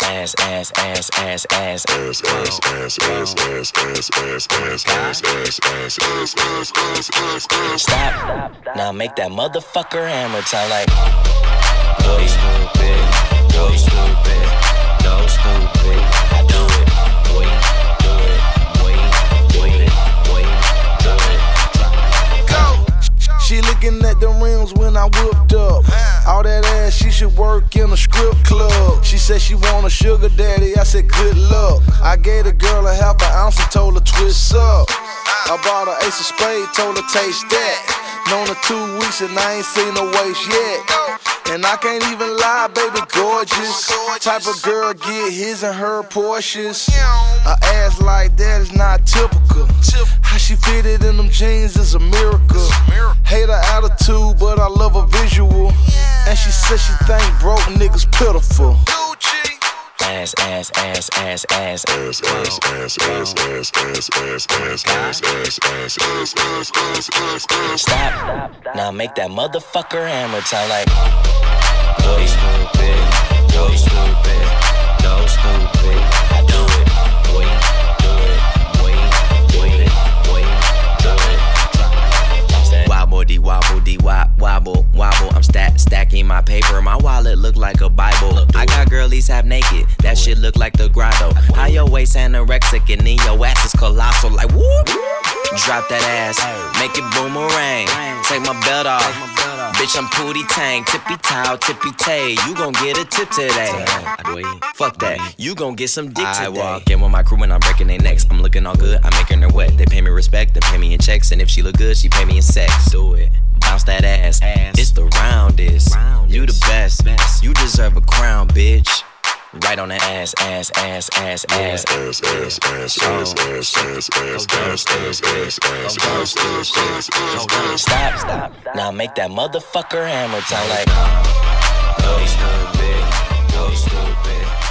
Ass, ass, ass, ass, ass, ass, ass, ass, ass, ass, ass, ass, ass, ass, ass, ass, ass. Stop. Now make that motherfucker hammer time like. Go stupid, go stupid, go stupid. I do it, boy, do it, boy, do it. Go. She looking at the rims when I whipped up. All that ass, she should work in a strip club. She said she want a sugar daddy, I said good luck. I gave the girl a half an ounce and told her twist up. I bought her ace of spades, told her taste that. Known her 2 weeks and I ain't seen her waist yet. And I can't even lie, baby, gorgeous. Type of girl get his and her Porsches. A ass like that is not typical. How she fitted in them jeans is a miracle. Hate her attitude, but I love her visual. And she said she think broke niggas pitiful. Ass, ass, ass, ass, ass, ass, ass, ass, ass, ass, ass, ass, ass, ass, ass, ass, ass. Stop. Now make that motherfucker hammer time like. Go stupid, go stupid, go stupid. I do it, boy, do it, boy, do it. Wobble, dee wobble, dee wobble, wobble. I'm stacking my paper. My wallet look like a Bible. I got girlies half naked. That shit look like the grotto. How your waist anorexic and then your ass is colossal. Like whoop. Drop that ass, make it boomerang. Take my belt off. Bitch, I'm Pootie Tang, tippy towel, tippy tay. You gon' get a tip today. Fuck that, you gon' get some dick today. I walk in with my crew and I'm breaking their necks. I'm looking all good, I'm making her wet. They pay me respect, they pay me in checks. And if she look good, she pay me in sex. Do it, bounce that ass. It's the roundest. You the best. You deserve a crown, bitch. Right on the ass, ass, ass, ass, ass, ass, ass, ass, ass, ass, ass, ass. Stop. Now make that motherfucker hammer time like. Go stupid, go stupid.